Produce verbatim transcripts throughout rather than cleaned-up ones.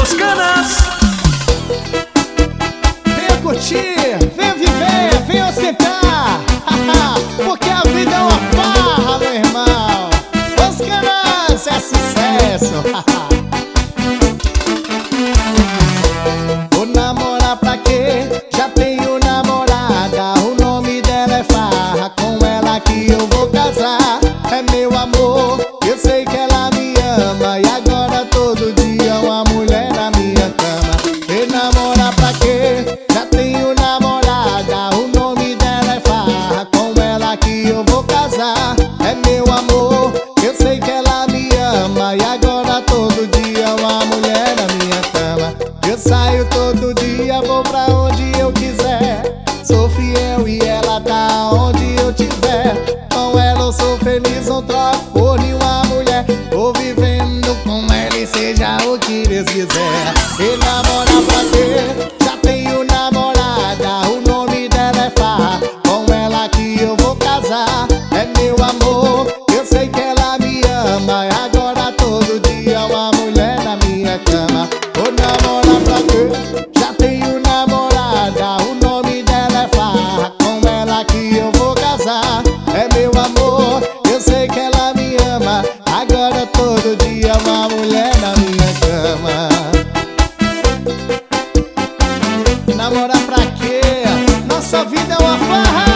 Os Canas. Venha curtir, venha viver, venha ostentar. Porque a vida é uma farra, meu irmão. Os Canas é sucesso. Vou namorar pra quê? Já tenho namorada. O nome dela é Farra. Com ela que eu vou casar. É meu amor, eu sei que ela me ama. E agora todo dia uma mulher na minha cama. E namorar pra quê? Já tenho namorada. O nome dela é Farra. Com ela que eu vou casar. É meu amor, eu sei que ela me ama. E agora todo dia uma mulher na minha cama. Eu saio todo dia, vou pra onde eu quiser. Sou fiel e ela tá onde eu tiver. Com ela eu sou feliz, não troco por nenhuma mulher. Vou vivendo com ela e seja o que Deus quiser. E namorar pra quê? Já tenho namorada. O nome dela é Farra. Com ela que eu vou casar. É meu amor, eu sei que ela me ama. E agora todo dia uma mulher na minha cama. Vou namorar pra quê? Já tenho namorada. O nome dela é Farra. Com ela que eu vou casar. É meu amor, eu sei que ela me ama. Agora todo dia uma mulher na minha cama. Namorar pra quê? Nossa vida é uma farra.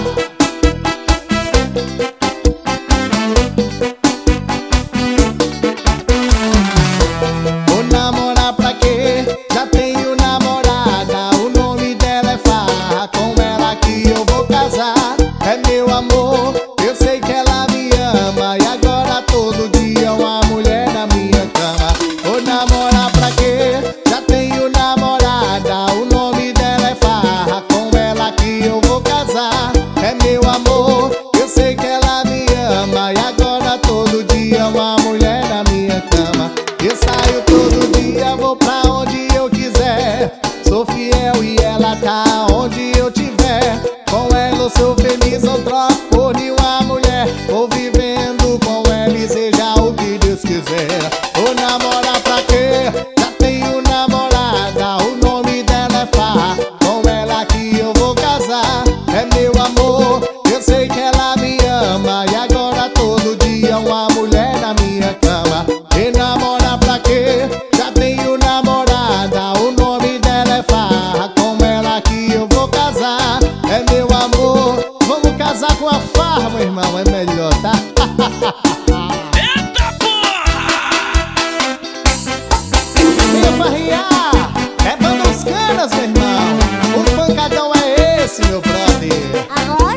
Vou namorar pra quê? Já tenho namorada. O nome dela é Farra. Com ela que eu vou casar. É meu amor, eu sei que ela me ama. E agora todo dia uma mulher na minha cama. Vou namorar pra quê? Já tenho namorada. O nome dela é Farra. Com ela que eu vou casar. É meu amor, eu sei que ela me ama. E agora todo dia uma mulher na minha cama. Eu saio todo dia, vou pra onde eu quiser. Sou fiel e ela tá onde eu tiver. Com ela eu sou feliz, não troco por nenhuma mulher. Vou vivendo com ela e seja o que Deus quiser. Vou namorar pra quê? Já tenho namorada. O nome dela é Farra. Com ela que eu vou casar. É meu amor, eu sei que ela me ama. E agora todo dia uma mulher na minha cama. E namorar pra quê? Já tenho namorada. O nome dela é Farra. Com ela que eu vou casar. É meu amor, vamos casar com a Farra, meu irmão. É melhor, tá? Eita porra! Venha farrear, é banda Os Canas, meu irmão. O pancadão é esse, meu brother. Agora